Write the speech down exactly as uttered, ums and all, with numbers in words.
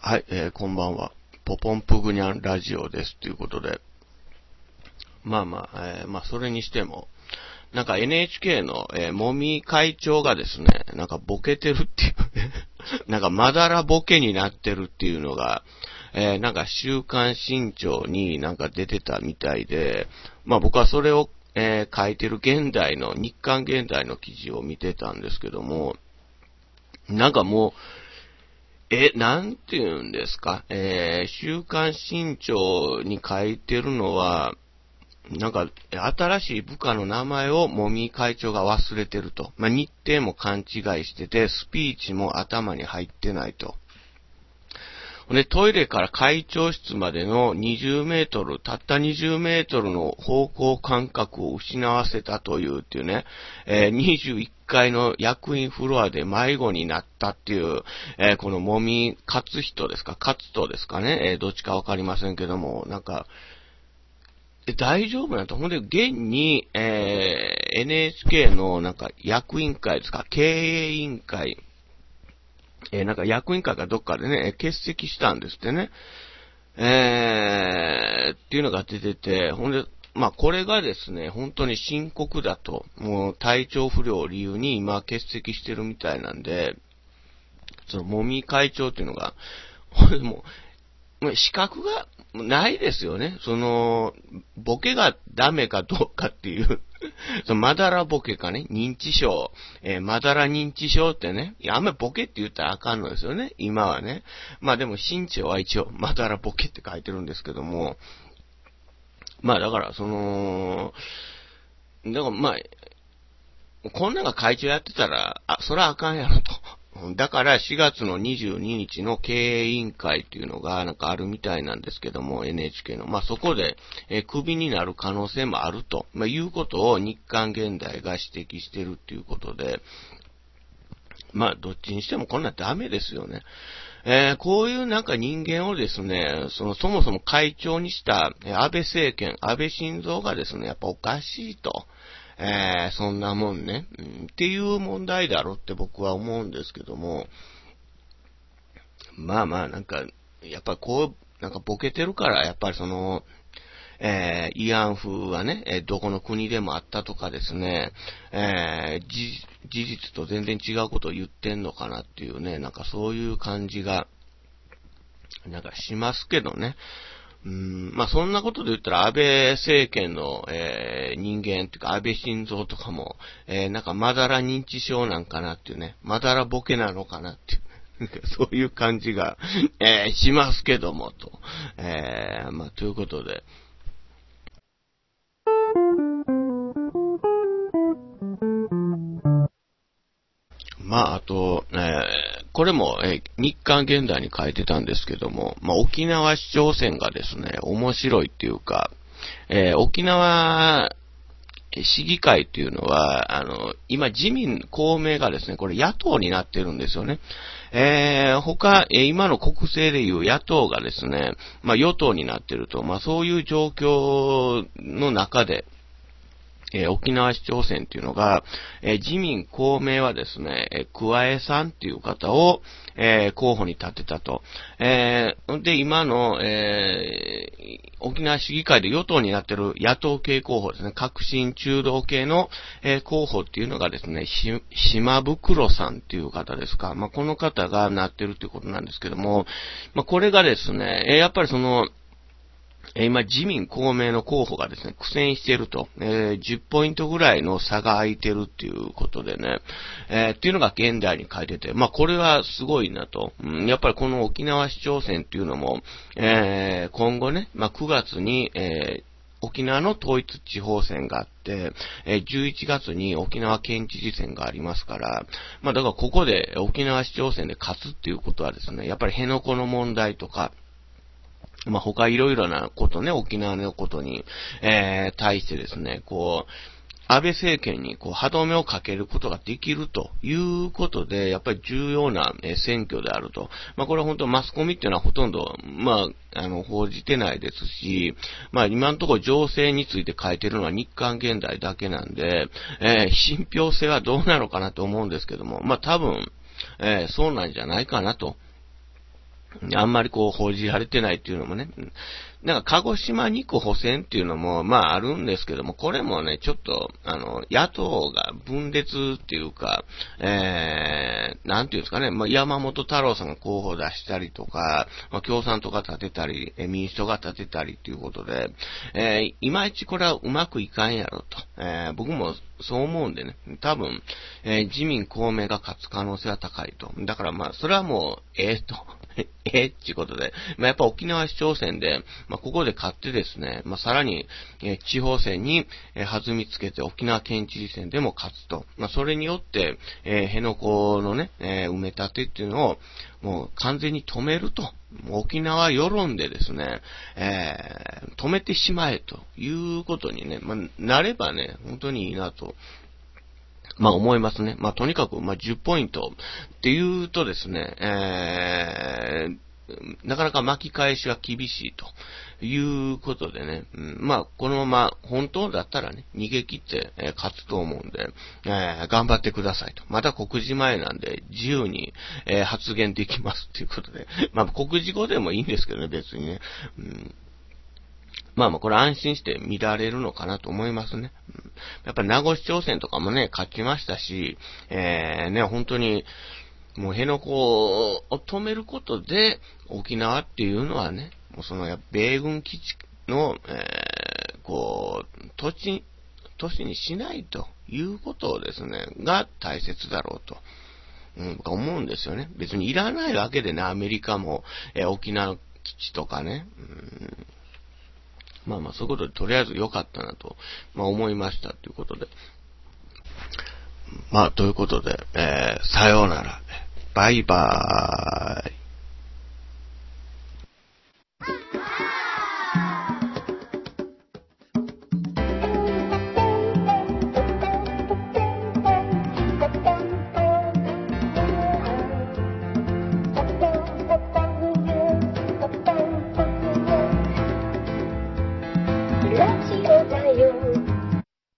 はい、えー、こんばんは。ポポンプグニャンラジオです。ということで。まあまあ、えー、まあそれにしても、なんか エヌエイチケー の、えー、もみ会長がですね、なんかボケてるっていうね、なんかまだらボケになってるっていうのが、えー、なんか週刊新潮になんか出てたみたいで、まあ僕はそれを、えー、書いてる現代の、日刊現代の記事を見てたんですけども、なんかもう、え、なんて言うんですか、えー、週刊新潮に書いてるのは、なんか、新しい部下の名前をもみ会長が忘れてると。まあ、日程も勘違いしてて、スピーチも頭に入ってないと。で、トイレから会長室までのにじゅうメートル、たったにじゅうメートルの方向感覚を失わせたというっていうね、えー、にじゅういっかいの役員フロアで迷子になったっていう、えー、このもみ勝人ですか、勝人ですかね、えー、どっちかわかりませんけども、なんか、大丈夫なんと。ほんで、現に、えー、エヌエイチケー のなんか役員会ですか、経営委員会、えー、なんか役員会かどっかでね、欠席したんですってね。えー、っていうのが出てて、ほんで、まあこれがですね、本当に深刻だと、もう体調不良を理由に今欠席してるみたいなんで、そのもみ会長っていうのが、もう、資格がないですよね。その、ボケがダメかどうかっていう、そのまだらボケかね、認知症、えー、まだら認知症ってね、いや、あんまりボケって言ったらあかんのですよね、今はね。まあでも、新潮は一応、まだらボケって書いてるんですけども、まあだから、その、だからまあ、こんなのが会長やってたら、あ、それはあかんやろと。だからしがつのにじゅうににちの経営委員会っていうのがなんかあるみたいなんですけども、エヌエイチケー の。まあそこで、えー、クビになる可能性もあると、まあ、いうことを日刊現代が指摘してるっていうことで、まあどっちにしてもこんなんダメですよね。えー、こういうなんか人間をですね、そのそもそも会長にした安倍政権、安倍晋三がですね、やっぱおかしいと。えー、そんなもんね、うん、っていう問題だろうって僕は思うんですけども、まあまあなんか、やっぱこう、なんかボケてるから、やっぱりその、えー、慰安婦はね、えー、どこの国でもあったとかですね、えー、事実と全然違うことを言ってんのかなっていうね、なんかそういう感じが、なんかしますけどね。うーん、まあそんなことで言ったら安倍政権の、えー、人間っていうか安倍晋三とかも、えー、なんかまだら認知症なんかなっていうね、まだらボケなのかなっていう。そういう感じが、えー、しますけども、と。えー、まあ、ということで。まあ、あと、えー、これも、えー、日刊現代に書いてたんですけども、まあ、沖縄市長選がですね、面白いっていうか、えー、沖縄市議会っていうのは、あの、今自民、公明がですね、これ野党になってるんですよね。えー、他、えー、今の国政でいう野党がですね、まあ与党になってると、まあそういう状況の中で、えー、沖縄市長選っていうのが、えー、自民公明はですね、えー、桑江さんっていう方を、えー、候補に立てたと。えー、で、今の、えー、沖縄市議会で与党になっている野党系候補ですね、革新中道系の、えー、候補っていうのがですね、し、島袋さんっていう方ですか。まあ、この方がなってるっていうことなんですけども、まあ、これがですね、えー、やっぱりその、今、自民公明の候補がですね、苦戦していると、えー、じゅっポイントぐらいの差が空いてるっていうことでね、えー、っていうのが現代に書いてて、まあこれはすごいなと、うん、やっぱりこの沖縄市長選っていうのも、えー、今後ね、まあくがつに、えー沖縄の統一地方選があって、えー、じゅういちがつに沖縄県知事選がありますから、まあだからここで沖縄市長選で勝つっていうことはですね、やっぱり辺野古の問題とか、まあ、他いろいろなことね、沖縄のことに、えー、対してですね、こう、安倍政権にこう歯止めをかけることができるということで、やっぱり重要な選挙であると。まあこれは本当マスコミっていうのはほとんど、まあ、あの、報じてないですし、まあ今のところ情勢について書いてるのは日刊現代だけなんで、えー、信憑性はどうなのかなと思うんですけども、まあ多分、えー、そうなんじゃないかなと。 あんまりこう報じられてないっていうのもね、なんか鹿児島に区補選っていうのもまああるんですけども、これもね、ちょっと、あの、野党が分裂っていうか、えー、なんていうんですかね、まあ山本太郎さんが候補出したりとか、まあ共産党が立てたり、民主党が立てたりっていうことで、えー、いまいちこれはうまくいかんやろと、えー、僕もそう思うんでね、多分、えー、自民公明が勝つ可能性は高いと。だからまあ、それはもう、ええと。ええっていうことで、まあ、やっぱ沖縄市長選で、まあ、ここで勝ってですね、まあ、さらに、えー、地方選に、えー、弾みつけて沖縄県知事選でも勝つと。まあ、それによって、えー、辺野古のね、えー、埋め立てっていうのを、もう完全に止めると。沖縄世論でですね、えー、止めてしまえということにね、まあ、なればね、本当にいいなと。まあ思いますね。まあとにかく、まあじゅうポイントっていうとですね、えー、なかなか巻き返しは厳しいということでね、うん、まあこのまま本当だったらね、逃げ切って、えー、勝つと思うんで、えー、頑張ってくださいと。また告示前なんで自由に、えー、発言できますということで、まあ告示後でもいいんですけどね、別にね。うんまあまあこれ安心して見られるのかなと思いますね。うん、やっぱり名護市長選とかもね、勝ちましたし、えー、ね、本当に、もう辺野古を止めることで、沖縄っていうのはね、もうその米軍基地の、えー、こう、土地、都市にしないということをですね、が大切だろうと。うん、思うんですよね。別にいらないわけでね、アメリカも、えー、沖縄基地とかね、うんまあまあ、そういうことで、とりあえず良かったなと、まあ思いましたということで。まあ、ということで、えー、さようなら。バイバーイ。